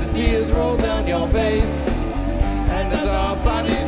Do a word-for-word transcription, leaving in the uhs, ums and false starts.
tears roll down your face. And as our bodies